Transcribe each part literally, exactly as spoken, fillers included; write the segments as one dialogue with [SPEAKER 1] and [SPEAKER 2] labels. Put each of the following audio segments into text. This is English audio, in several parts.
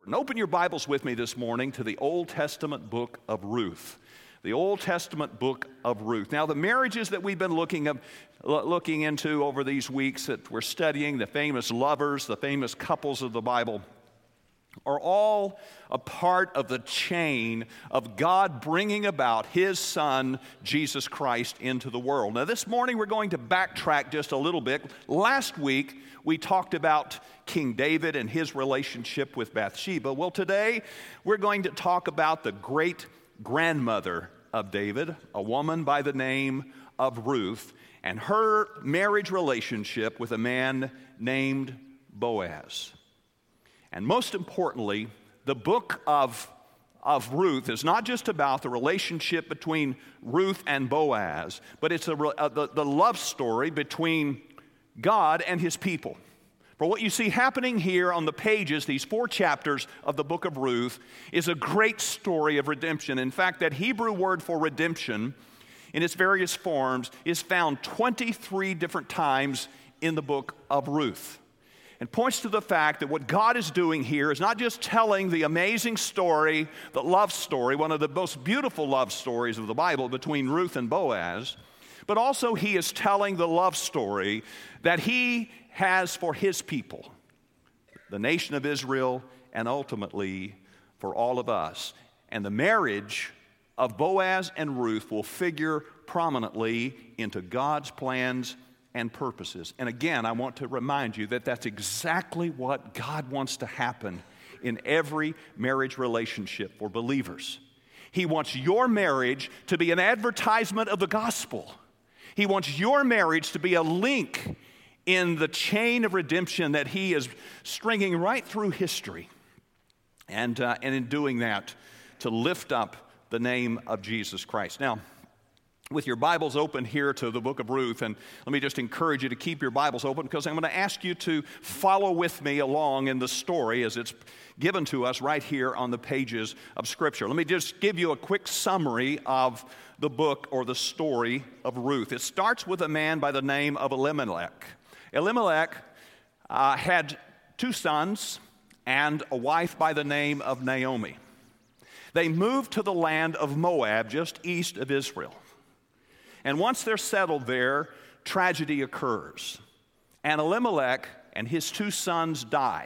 [SPEAKER 1] And open your Bibles with me this morning to the Old Testament book of Ruth. The Old Testament book of Ruth. Now, the marriages that we've been looking up, looking into over these weeks that we're studying, the famous lovers, the famous couples of the Bible, are all a part of the chain of God bringing about His Son, Jesus Christ, into the world. Now, this morning we're going to backtrack just a little bit. Last week we talked about King David and his relationship with Bathsheba. Well, today we're going to talk about the great-grandmother of David, a woman by the name of Ruth, and her marriage relationship with a man named Boaz. And most importantly, the book of, of Ruth is not just about the relationship between Ruth and Boaz, but it's a, a, the, the love story between God and His people. For what you see happening here on the pages, these four chapters of the book of Ruth, is a great story of redemption. In fact, that Hebrew word for redemption in its various forms is found twenty-three different times in the book of Ruth. And points to the fact that what God is doing here is not just telling the amazing story, the love story, one of the most beautiful love stories of the Bible between Ruth and Boaz, but also He is telling the love story that He has for His people, the nation of Israel, and ultimately for all of us. And the marriage of Boaz and Ruth will figure prominently into God's plans and purposes. And again, I want to remind you that that's exactly what God wants to happen in every marriage relationship for believers. He wants your marriage to be an advertisement of the gospel. He wants your marriage to be a link in the chain of redemption that He is stringing right through history. And, uh, and in doing that, to lift up the name of Jesus Christ. Now, with your Bibles open here to the book of Ruth, and let me just encourage you to keep your Bibles open because I'm going to ask you to follow with me along in the story as it's given to us right here on the pages of Scripture. Let me just give you a quick summary of the book or the story of Ruth. It starts with a man by the name of Elimelech. Elimelech uh, had two sons and a wife by the name of Naomi. They moved to the land of Moab, just east of Israel. And once they're settled there, tragedy occurs. And Elimelech and his two sons die,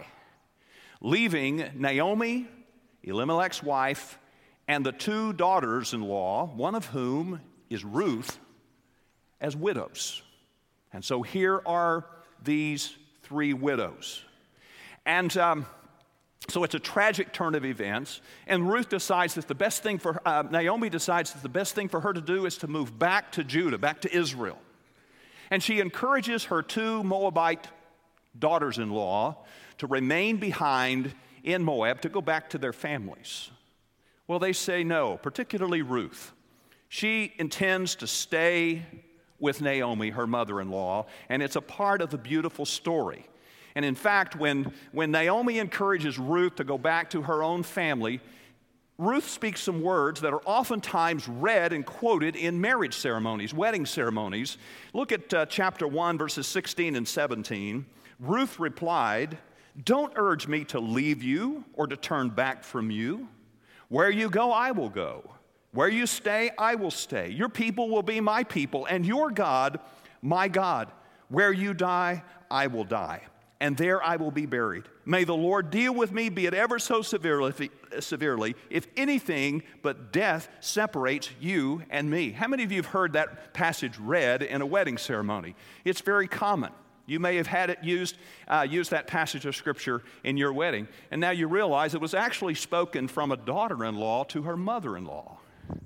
[SPEAKER 1] leaving Naomi, Elimelech's wife, and the two daughters-in-law, one of whom is Ruth, as widows. And so here are these three widows. And um, so it's a tragic turn of events, and Ruth decides that the best thing for uh, Naomi decides that the best thing for her to do is to move back to Judah, back to Israel. And she encourages her two Moabite daughters-in-law to remain behind in Moab, to go back to their families. Well, they say no, particularly Ruth. She intends to stay with Naomi, her mother-in-law, and it's a part of the beautiful story. And in fact, when, when Naomi encourages Ruth to go back to her own family, Ruth speaks some words that are oftentimes read and quoted in marriage ceremonies, wedding ceremonies. Look at uh, chapter one, verses sixteen and seventeen. Ruth replied, "Don't urge me to leave you or to turn back from you. Where you go, I will go. Where you stay, I will stay. Your people will be my people, and your God, my God. Where you die, I will die, and there I will be buried. May the Lord deal with me, be it ever so severely, severely, if anything but death separates you and me." How many of you have heard that passage read in a wedding ceremony? It's very common. You may have had it used, uh, used that passage of Scripture in your wedding, and now you realize it was actually spoken from a daughter-in-law to her mother-in-law.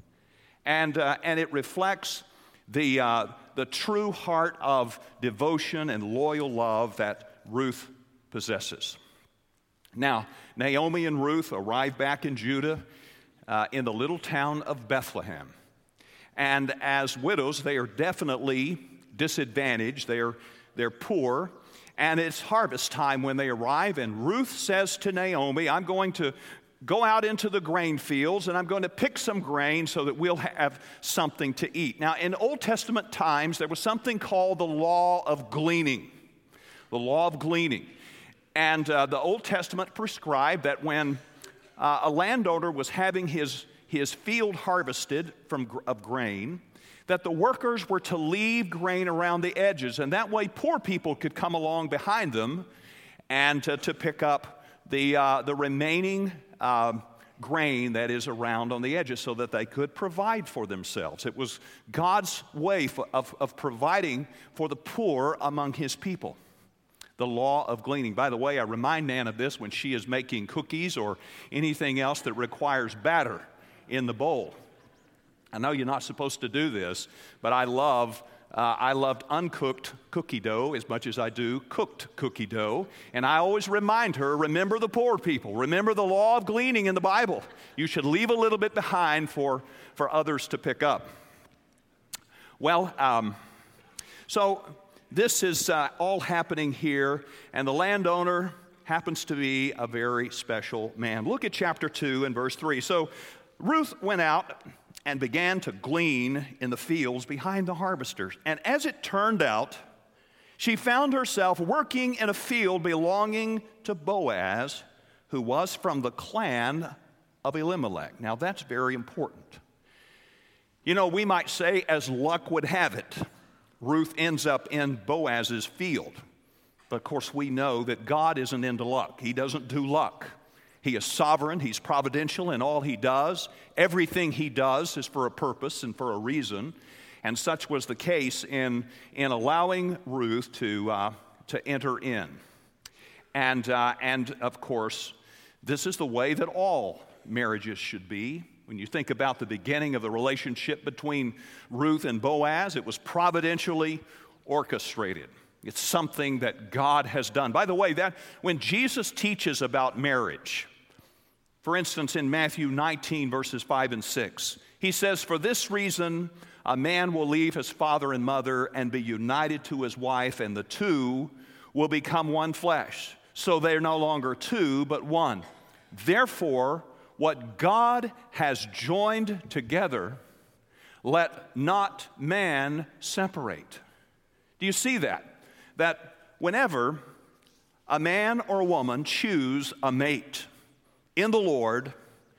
[SPEAKER 1] And, uh, and it reflects the, uh, the true heart of devotion and loyal love that Ruth possesses. Now, Naomi and Ruth arrive back in Judah uh, in the little town of Bethlehem. And as widows, they are definitely disadvantaged. They are, they're poor. And it's harvest time when they arrive. And Ruth says to Naomi, "I'm going to go out into the grain fields, and I'm going to pick some grain so that we'll have something to eat." Now, in Old Testament times, there was something called the law of gleaning. The law of gleaning. And uh, the Old Testament prescribed that when uh, a landowner was having his, his field harvested from gr- of grain, that the workers were to leave grain around the edges, and that way poor people could come along behind them and uh, to pick up the, uh, the remaining uh, grain that is around on the edges so that they could provide for themselves. It was God's way for, of, of providing for the poor among his people. The law of gleaning. By the way, I remind Nan of this when she is making cookies or anything else that requires batter in the bowl. I know you're not supposed to do this, but I love uh, I loved uncooked cookie dough as much as I do cooked cookie dough. And I always remind her, remember the poor people. Remember the law of gleaning in the Bible. You should leave a little bit behind for, for others to pick up. Well, um, so this is uh, all happening here, and the landowner happens to be a very special man. Look at chapter two and verse three. So Ruth went out and began to glean in the fields behind the harvesters. And as it turned out, she found herself working in a field belonging to Boaz, who was from the clan of Elimelech. Now that's very important. You know, we might say, as luck would have it, Ruth ends up in Boaz's field. But of course, we know that God isn't into luck. He doesn't do luck. He is sovereign. He's providential in all he does. Everything he does is for a purpose and for a reason. And such was the case in, in allowing Ruth to, uh, to enter in. And, uh, and of course, this is the way that all marriages should be. When you think about the beginning of the relationship between Ruth and Boaz, it was providentially orchestrated. It's something that God has done. By the way, that when Jesus teaches about marriage, for instance, in Matthew nineteen, verses five and six, he says, "For this reason, a man will leave his father and mother and be united to his wife, and the two will become one flesh. So they're no longer two, but one. Therefore, what God has joined together, let not man separate." Do you see that? That whenever a man or a woman choose a mate in the Lord,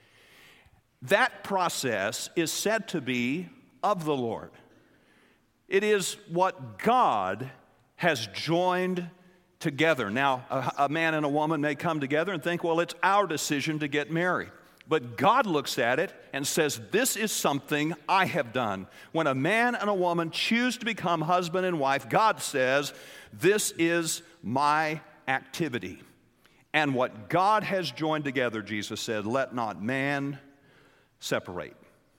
[SPEAKER 1] that process is said to be of the Lord. It is what God has joined together. Now, a, a man and a woman may come together and think, well, it's our decision to get married. But God looks at it and says, this is something I have done. When a man and a woman choose to become husband and wife, God says, this is my activity. And what God has joined together, Jesus said, let not man separate.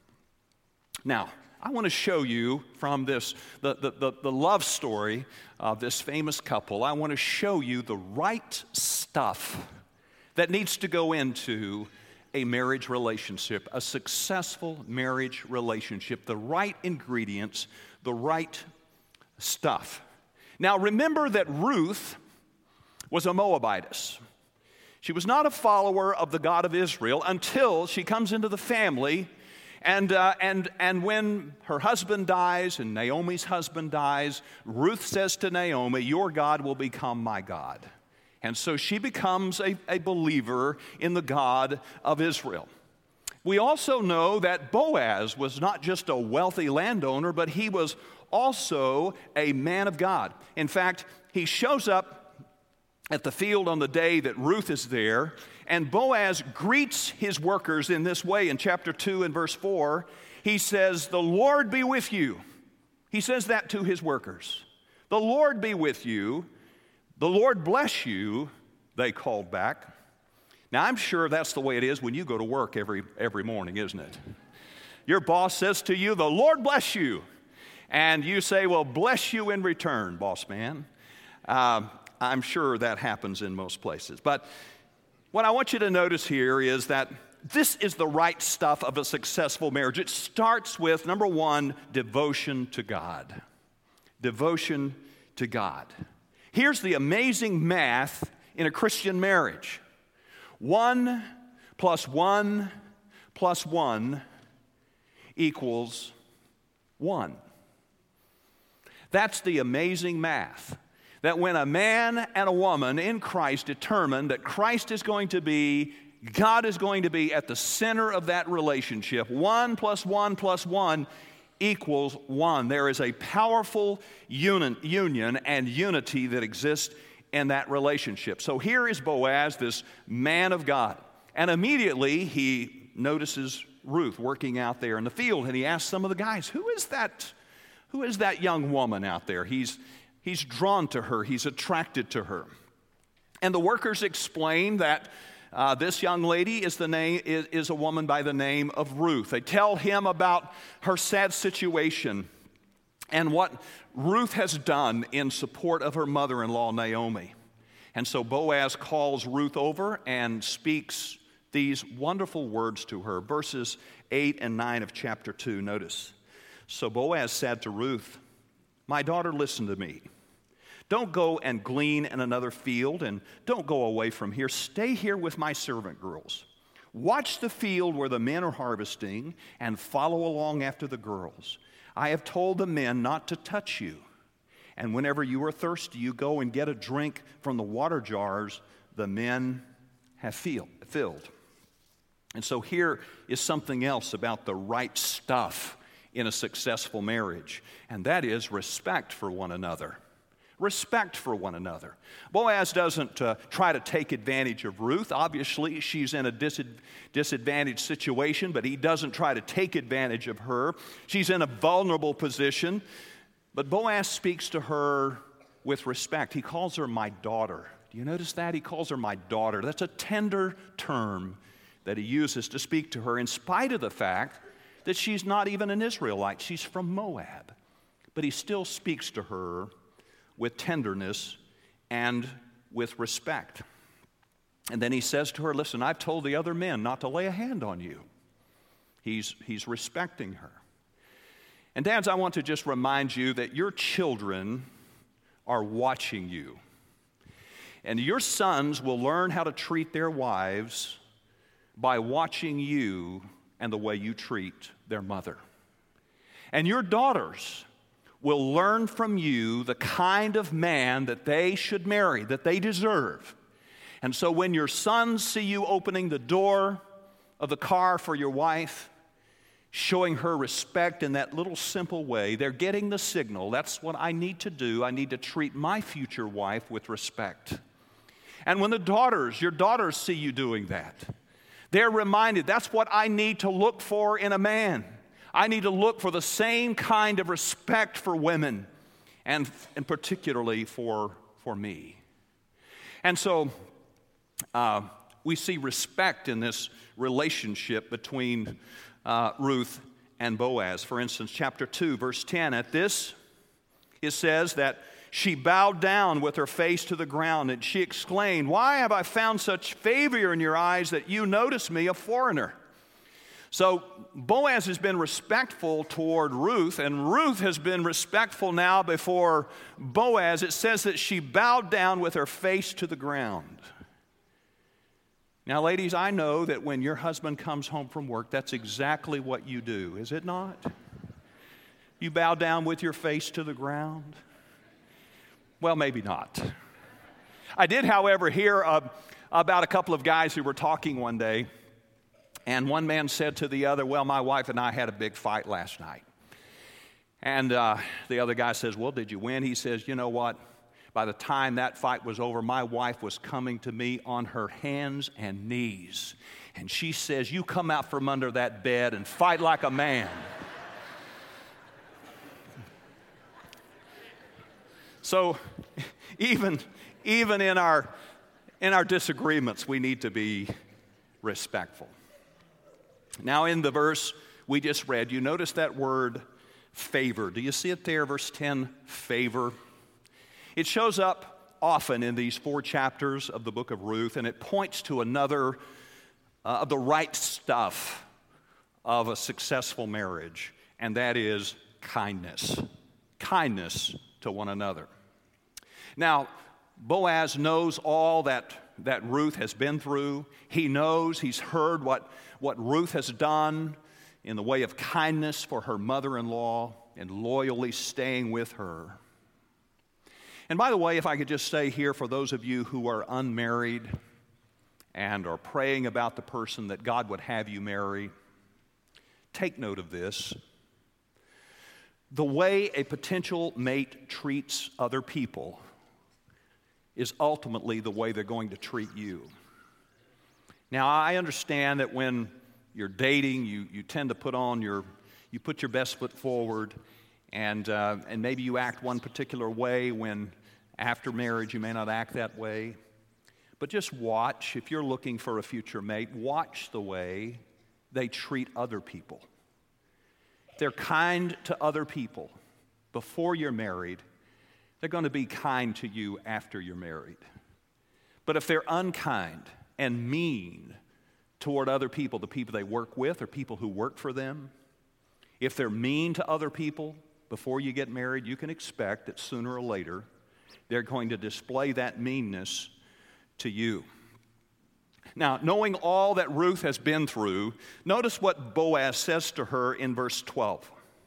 [SPEAKER 1] Now, I want to show you from this, the, the, the, the love story of this famous couple, I want to show you the right stuff that needs to go into a marriage relationship, a successful marriage relationship, the right ingredients, the right stuff. Now, remember that Ruth was a Moabitess. She was not a follower of the God of Israel until she comes into the family, and, uh, and, and when her husband dies and Naomi's husband dies, Ruth says to Naomi, your God will become my God. And so she becomes a, a believer in the God of Israel. We also know that Boaz was not just a wealthy landowner, but he was also a man of God. In fact, he shows up at the field on the day that Ruth is there, and Boaz greets his workers in this way. In chapter two and verse four, he says, the Lord be with you. He says that to his workers. The Lord be with you. The Lord bless you, they called back. Now, I'm sure that's the way it is when you go to work every, every morning, isn't it? Your boss says to you, the Lord bless you. And you say, well, bless you in return, boss man. Uh, I'm sure that happens in most places. But what I want you to notice here is that this is the right stuff of a successful marriage. It starts with, number one, devotion to God. Devotion to God. Here's the amazing math in a Christian marriage. One plus one plus one equals one. That's the amazing math. that when a man and a woman in Christ determine that Christ is going to be, God is going to be at the center of that relationship, one plus one plus one equals one. There is a powerful uni- union and unity that exists in that relationship. So here is Boaz, this man of God, and immediately he notices Ruth working out there in the field, and he asks some of the guys, who is that, who is that young woman out there? He's, he's drawn to her, he's attracted to her. And the workers explain that Uh, this young lady is, the name, is, is a woman by the name of Ruth. They tell him about her sad situation and what Ruth has done in support of her mother-in-law, Naomi. And so Boaz calls Ruth over and speaks these wonderful words to her. Verses eight and nine of chapter two, notice. So Boaz said to Ruth, "My daughter, listen to me. Don't go and glean in another field, and don't go away from here. Stay here with my servant girls. Watch the field where the men are harvesting, and follow along after the girls. I have told the men not to touch you. And whenever you are thirsty, you go and get a drink from the water jars the men have filled." And so here is something else about the right stuff in a successful marriage, and that is respect for one another. Respect for one another. Boaz doesn't uh, try to take advantage of Ruth. Obviously, she's in a disad- disadvantaged situation, but he doesn't try to take advantage of her. She's in a vulnerable position, but Boaz speaks to her with respect. He calls her my daughter. Do you notice that? He calls her my daughter. That's a tender term that he uses to speak to her in spite of the fact that she's not even an Israelite. She's from Moab. But he still speaks to her with tenderness and with respect. And then he says to her, "Listen, I've told the other men not to lay a hand on you." He's, he's respecting her. And dads, I want to just remind you that your children are watching you. And your sons will learn how to treat their wives by watching you and the way you treat their mother. And your daughters will learn from you the kind of man that they should marry, that they deserve. And so when your sons see you opening the door of the car for your wife, showing her respect in that little simple way, they're getting the signal. That's what I need to do. I need to treat my future wife with respect. And when the daughters, your daughters see you doing that, they're reminded that's what I need to look for in a man. I need to look for the same kind of respect for women, and, and particularly for, for me. And so uh, we see respect in this relationship between uh, Ruth and Boaz. For instance, chapter two, verse ten, at this it says that she bowed down with her face to the ground, and she exclaimed, "Why have I found such favor in your eyes that you notice me, a foreigner?" So Boaz has been respectful toward Ruth, and Ruth has been respectful now before Boaz. It says that she bowed down with her face to the ground. Now, ladies, I know that when your husband comes home from work, that's exactly what you do, is it not? You bow down with your face to the ground? Well, maybe not. I did, however, hear uh, about a couple of guys who were talking one day. And one man said to the other, "Well, my wife and I had a big fight last night." And uh, the other guy says, "Well, did you win?" He says, "You know what? By the time that fight was over, my wife was coming to me on her hands and knees. And she says, 'You come out from under that bed and fight like a man.'" So even, even in our, in our disagreements, we need to be respectful. Now, in the verse we just read, you notice that word favor. Do you see it there, verse ten, favor? It shows up often in these four chapters of the book of Ruth, and it points to another uh, of the right stuff of a successful marriage, and that is kindness. Kindness to one another. Now, Boaz knows all that that Ruth has been through. He knows, he's heard what, what Ruth has done in the way of kindness for her mother-in-law and loyally staying with her. And by the way, if I could just say here, for those of you who are unmarried and are praying about the person that God would have you marry, take note of this. The way a potential mate treats other people is ultimately the way they're going to treat you. Now, I understand that when you're dating, you, you tend to put on your, you put your best foot forward, and, uh, and maybe you act one particular way when after marriage you may not act that way. But just watch, if you're looking for a future mate, watch the way they treat other people. If they're kind to other people before you're married, they're going to be kind to you after you're married. But if they're unkind and mean toward other people, the people they work with or people who work for them, if they're mean to other people before you get married, you can expect that sooner or later they're going to display that meanness to you. Now, knowing all that Ruth has been through, notice what Boaz says to her in verse twelve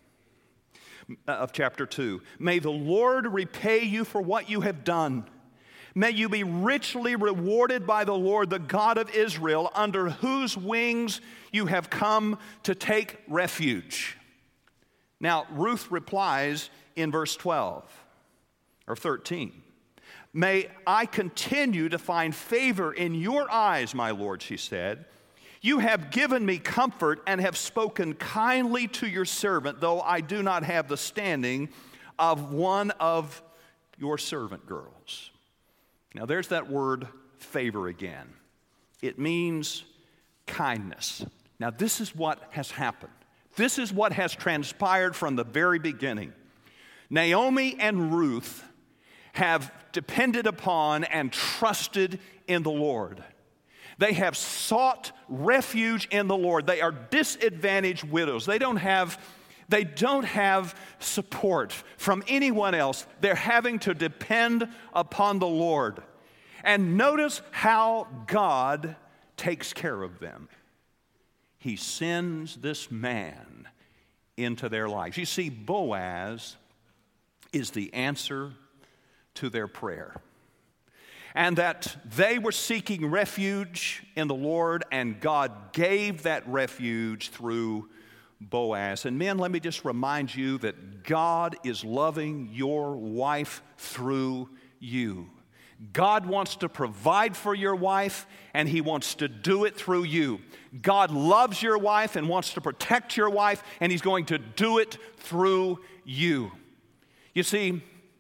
[SPEAKER 1] of chapter two. May the Lord repay you for what you have done. May you be richly rewarded by the Lord, the God of Israel, under whose wings you have come to take refuge. Now, Ruth replies in verse twelve or thirteen. May I continue to find favor in your eyes, my Lord, she said. You have given me comfort and have spoken kindly to your servant, though I do not have the standing of one of your servant girls. Now, there's that word favor again. It means kindness. Now, this is what has happened. This is what has transpired from the very beginning. Naomi and Ruth have depended upon and trusted in the Lord. They have sought refuge in the Lord. They are disadvantaged widows. They don't have, they don't have support from anyone else. They're having to depend upon the Lord. And notice how God takes care of them. He sends this man into their lives. You see, Boaz is the answer to their prayer. And that they were seeking refuge in the Lord, and God gave that refuge through Boaz. And men, let me just remind you that God is loving your wife through you. God wants to provide for your wife, and He wants to do it through you. God loves your wife and wants to protect your wife, and He's going to do it through you. You see,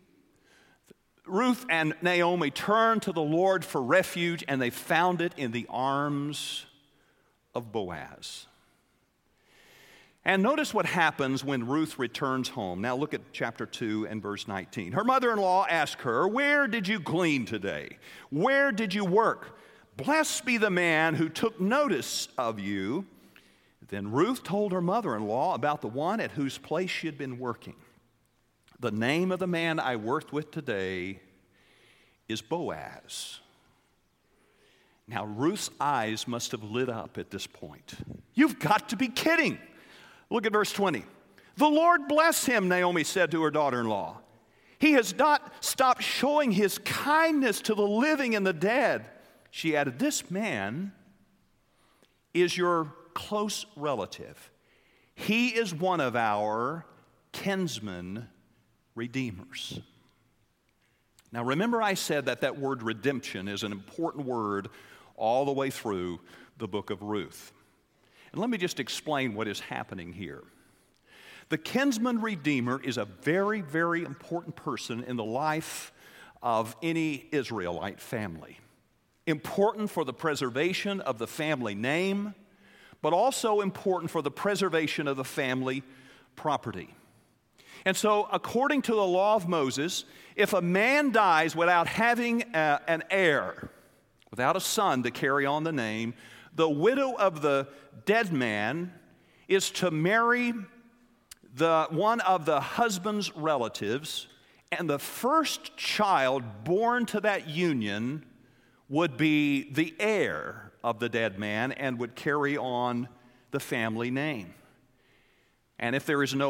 [SPEAKER 1] Ruth and Naomi turned to the Lord for refuge, and they found it in the arms of Boaz. And notice what happens when Ruth returns home. Now look at chapter two and verse nineteen. Her mother-in-law asked her, "Where did you glean today? Where did you work? Blessed be the man who took notice of you." Then Ruth told her mother-in-law about the one at whose place she had been working. "The name of the man I worked with today is Boaz." Now, Ruth's eyes must have lit up at this point. You've got to be kidding. Look at verse twenty. "The Lord bless him," Naomi said to her daughter-in-law. "He has not stopped showing his kindness to the living and the dead." She added, "This man is your close relative. He is one of our kinsmen redeemers." Now remember, I said that that word redemption is an important word all the way through the book of Ruth. And let me just explain what is happening here. The kinsman redeemer is a very, very important person in the life of any Israelite family. Important for the preservation of the family name, but also important for the preservation of the family property. And so, according to the law of Moses, if a man dies without having a, an heir, without a son to carry on the name, the widow of the dead man is to marry the one of the husband's relatives, and the first child born to that union would be the heir of the dead man and would carry on the family name. And if there is no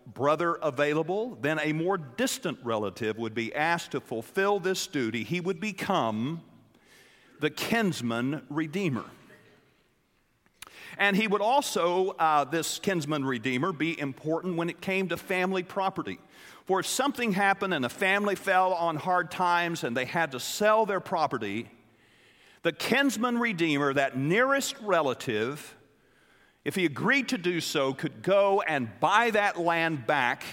[SPEAKER 1] brother available, then a more distant relative would be asked to fulfill this duty. He would become the kinsman redeemer. And he would also, uh, this kinsman redeemer, be important when it came to family property. For if something happened and the family fell on hard times and they had to sell their property, the kinsman redeemer, that nearest relative, if he agreed to do so, could go and buy that land back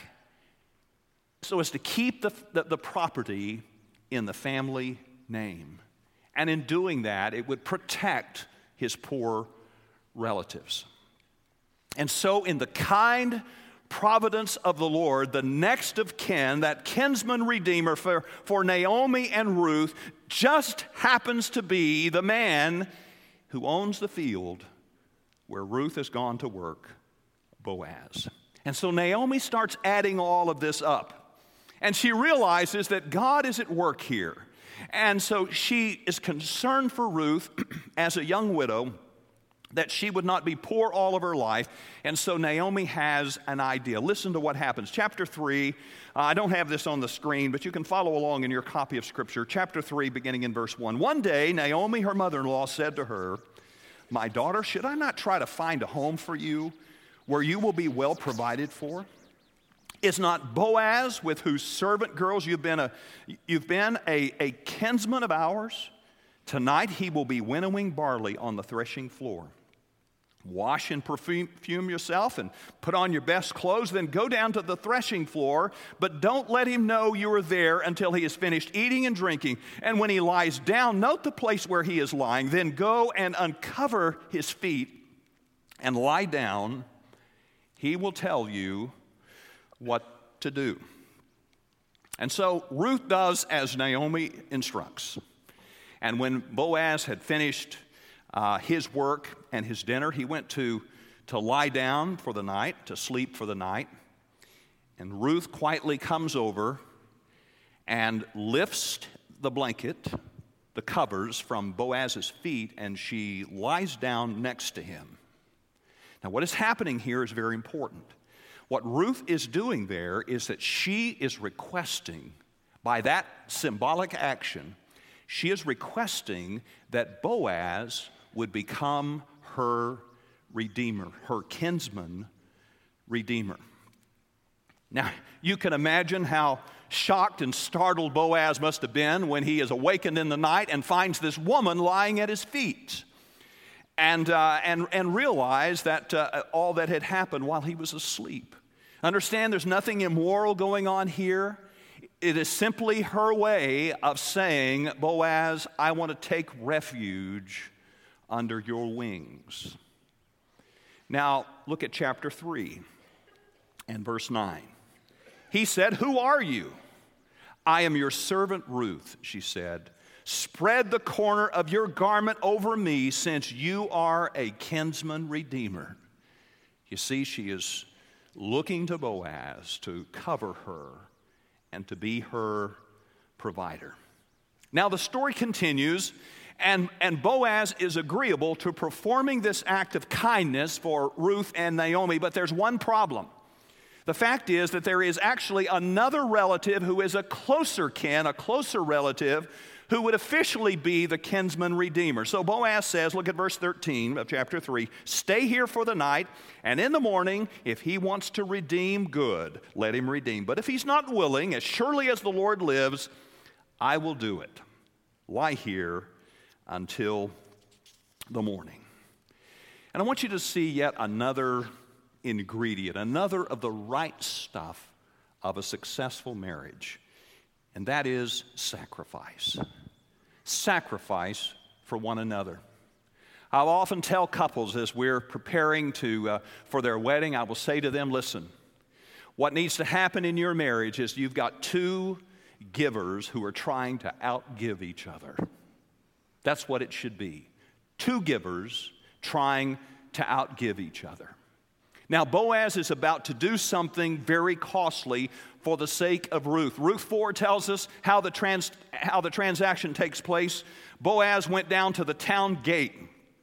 [SPEAKER 1] so as to keep the, the, the property in the family name. And in doing that, it would protect his poor relatives. And so in the kind providence of the Lord, the next of kin, that kinsman redeemer for, for Naomi and Ruth, just happens to be the man who owns the field where Ruth has gone to work, Boaz. And so Naomi starts adding all of this up. And she realizes that God is at work here. And so she is concerned for Ruth as a young widow, that she would not be poor all of her life. And so Naomi has an idea. Listen to what happens. Chapter three, uh, I don't have this on the screen, but you can follow along in your copy of Scripture. Chapter three, beginning in verse one. One day, Naomi, her mother-in-law, said to her, "My daughter, should I not try to find a home for you where you will be well provided for? Is not Boaz, with whose servant girls you've been a, you've been a, a kinsman of ours? Tonight he will be winnowing barley on the threshing floor. Wash and perfume yourself and put on your best clothes, then go down to the threshing floor, but don't let him know you are there until he has finished eating and drinking. And when he lies down, note the place where he is lying, then go and uncover his feet and lie down. He will tell you what to do." And so Ruth does as Naomi instructs. And when Boaz had finished uh, his work and his dinner, he went to, to lie down for the night, to sleep for the night. And Ruth quietly comes over and lifts the blanket, the covers from Boaz's feet, and she lies down next to him. Now, what is happening here is very important. What Ruth is doing there is that she is requesting, by that symbolic action, she is requesting that Boaz would become her redeemer, her kinsman redeemer. Now, you can imagine how shocked and startled Boaz must have been when he is awakened in the night and finds this woman lying at his feet, and, uh, and, and realize that uh, all that had happened while he was asleep. Understand, there's nothing immoral going on here. It is simply her way of saying, "Boaz, I want to take refuge under your wings." Now, look at chapter three and verse nine. He said, "Who are you?" "I am your servant Ruth," she said. "Spread the corner of your garment over me, since you are a kinsman redeemer." You see, she is looking to Boaz to cover her and to be her provider. Now the story continues, and, and Boaz is agreeable to performing this act of kindness for Ruth and Naomi, but there's one problem. The fact is that there is actually another relative who is a closer kin, a closer relative, who would officially be the kinsman redeemer. So Boaz says, look at verse thirteen of chapter three, "Stay here for the night, and in the morning, if he wants to redeem, good, let him redeem. But if he's not willing, as surely as the Lord lives, I will do it. Lie here until the morning." And I want you to see yet another ingredient, another of the right stuff of a successful marriage, and that is sacrifice. Sacrifice for one another. I'll often tell couples as we're preparing to uh, for their wedding, I will say to them, listen, what needs to happen in your marriage is you've got two givers who are trying to outgive each other. That's what it should be. Two givers trying to outgive each other. Now, Boaz is about to do something very costly for the sake of Ruth. Ruth four tells us how the, trans, how the transaction takes place. Boaz went down to the town gate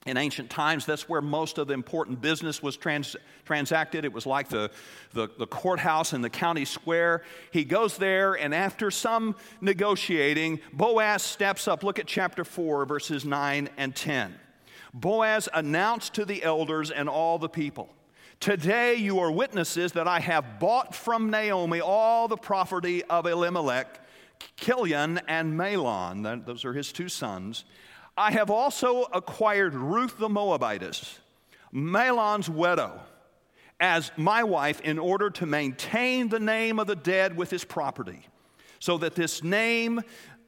[SPEAKER 1] In ancient times, that's where most of the important business was trans- transacted. It was like the, the, the courthouse in the county square. He goes there, and after some negotiating, Boaz steps up. Look at chapter four, verses nine and ten. Boaz announced to the elders and all the people, "Today you are witnesses that I have bought from Naomi all the property of Elimelech, Kilion, and Mahlon." Those are his two sons. "I have also acquired Ruth the Moabitess, Mahlon's widow, as my wife in order to maintain the name of the dead with his property, so that this name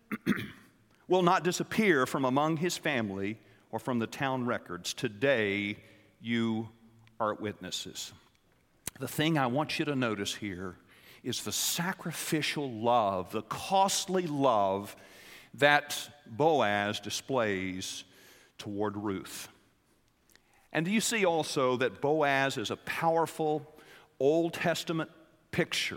[SPEAKER 1] will not disappear from among his family or from the town records. Today you are witnesses." The thing I want you to notice here is the sacrificial love, the costly love that Boaz displays toward Ruth. And do you see also that Boaz is a powerful Old Testament picture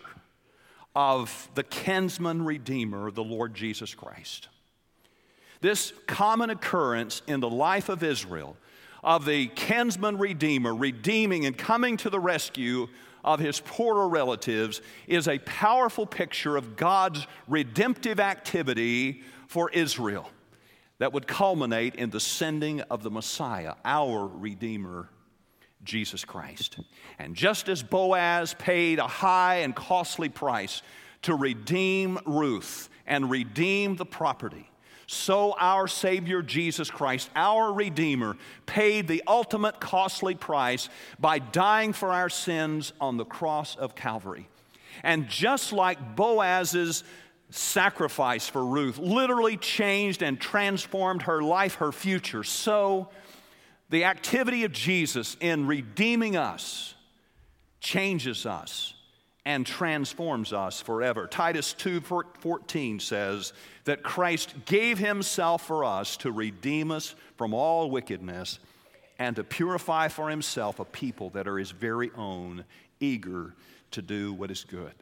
[SPEAKER 1] of the kinsman redeemer, the Lord Jesus Christ? This common occurrence in the life of Israel of the kinsman redeemer redeeming and coming to the rescue of his poorer relatives is a powerful picture of God's redemptive activity for Israel that would culminate in the sending of the Messiah, our Redeemer, Jesus Christ. And just as Boaz paid a high and costly price to redeem Ruth and redeem the property, so our Savior Jesus Christ, our Redeemer, paid the ultimate costly price by dying for our sins on the cross of Calvary. And just like Boaz's sacrifice for Ruth literally changed and transformed her life, her future, so the activity of Jesus in redeeming us changes us and transforms us forever. Titus two fourteen says that Christ gave himself for us to redeem us from all wickedness and to purify for himself a people that are his very own, eager to do what is good.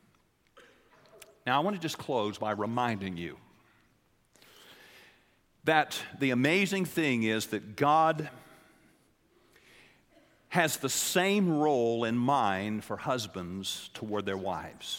[SPEAKER 1] Now, I want to just close by reminding you that the amazing thing is that God has the same role in mind for husbands toward their wives.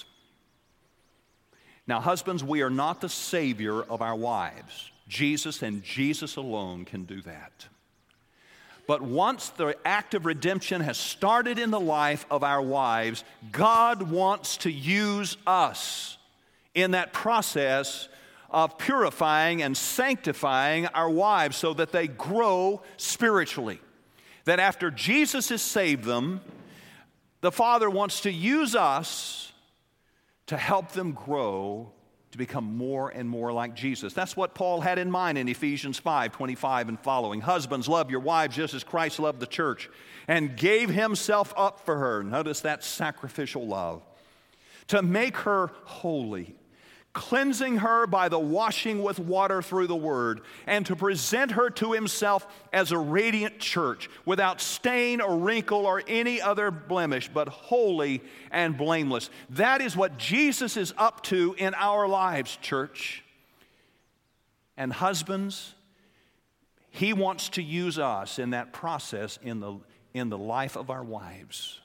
[SPEAKER 1] Now, husbands, we are not the savior of our wives. Jesus and Jesus alone can do that. But once the act of redemption has started in the life of our wives, God wants to use us in that process of purifying and sanctifying our wives so that they grow spiritually. That after Jesus has saved them, the Father wants to use us to help them grow to become more and more like Jesus. That's what Paul had in mind in Ephesians five twenty-five and following. Husbands, love your wives just as Christ loved the church and gave himself up for her. Notice that sacrificial love. To make her holy, cleansing her by the washing with water through the word, and to present her to himself as a radiant church, without stain or wrinkle or any other blemish, but holy and blameless. That is what Jesus is up to in our lives, church. And husbands, he wants to use us in that process in the, in the life of our wives.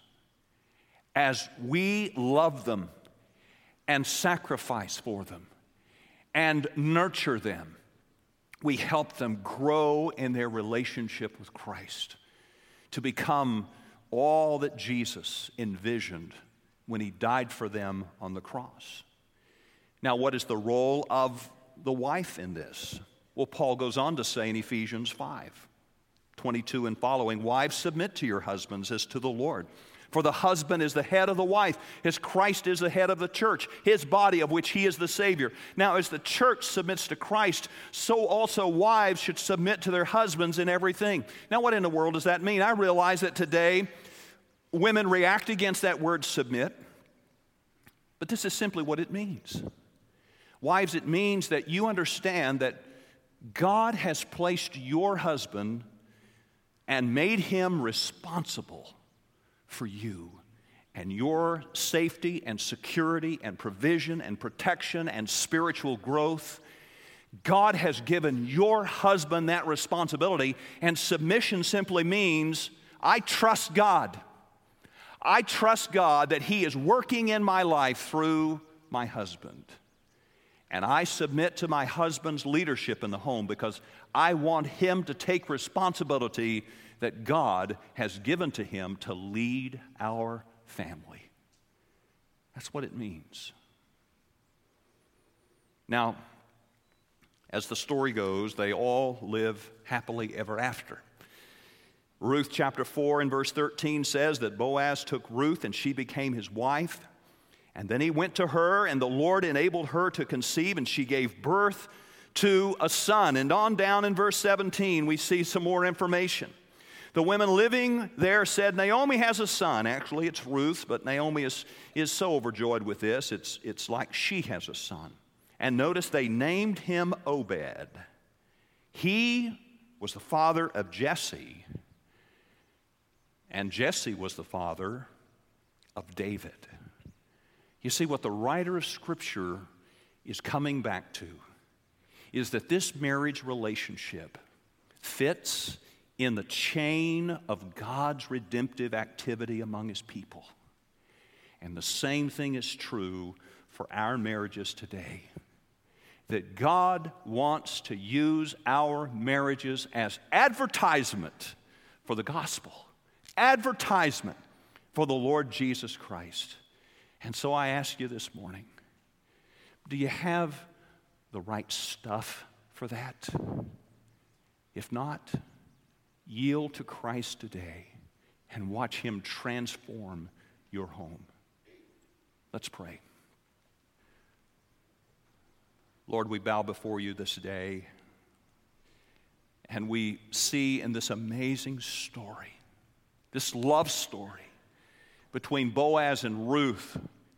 [SPEAKER 1] As we love them, and sacrifice for them, and nurture them, we help them grow in their relationship with Christ to become all that Jesus envisioned when he died for them on the cross. Now, what is the role of the wife in this? Well, Paul goes on to say in Ephesians five twenty-two and following, "Wives, submit to your husbands as to the Lord. For the husband is the head of the wife, as Christ is the head of the church, his body of which he is the Savior. Now, as the church submits to Christ, so also wives should submit to their husbands in everything." Now, what in the world does that mean? I realize that today women react against that word submit, but this is simply what it means. Wives, it means that you understand that God has placed your husband and made him responsible for you and your safety and security and provision and protection and spiritual growth. God has given your husband that responsibility, and submission simply means I trust God. I trust God that He is working in my life through my husband. And I submit to my husband's leadership in the home because I want him to take responsibility that God has given to him to lead our family. That's what it means. Now, as the story goes, they all live happily ever after. Ruth chapter four and verse thirteen says that Boaz took Ruth and she became his wife. And then he went to her, and the Lord enabled her to conceive, and she gave birth to a son. And on down in verse seventeen, we see some more information. The women living there said, Naomi has a son. Actually, it's Ruth, but Naomi is, is so overjoyed with this, it's, it's like she has a son. And notice they named him Obed. He was the father of Jesse, and Jesse was the father of David. You see, what the writer of Scripture is coming back to is that this marriage relationship fits in the chain of God's redemptive activity among His people. And the same thing is true for our marriages today. That God wants to use our marriages as advertisement for the gospel, advertisement for the Lord Jesus Christ. And so I ask you this morning, do you have the right stuff for that? If not, yield to Christ today and watch Him transform your home. Let's pray. Lord, we bow before you this day, and we see in this amazing story, this love story between Boaz and Ruth,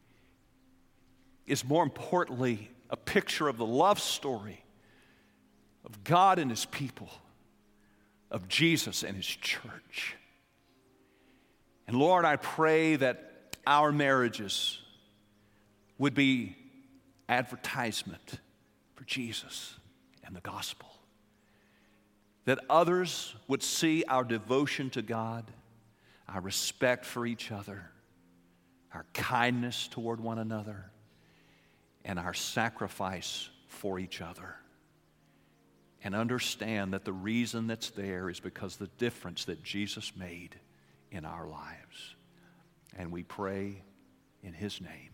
[SPEAKER 1] is more importantly a picture of the love story of God and His people, of Jesus and His church. And Lord, I pray that our marriages would be advertisement for Jesus and the gospel. That others would see our devotion to God, our respect for each other, our kindness toward one another, and our sacrifice for each other. And understand that the reason that's there is because the difference that Jesus made in our lives. And we pray in His name.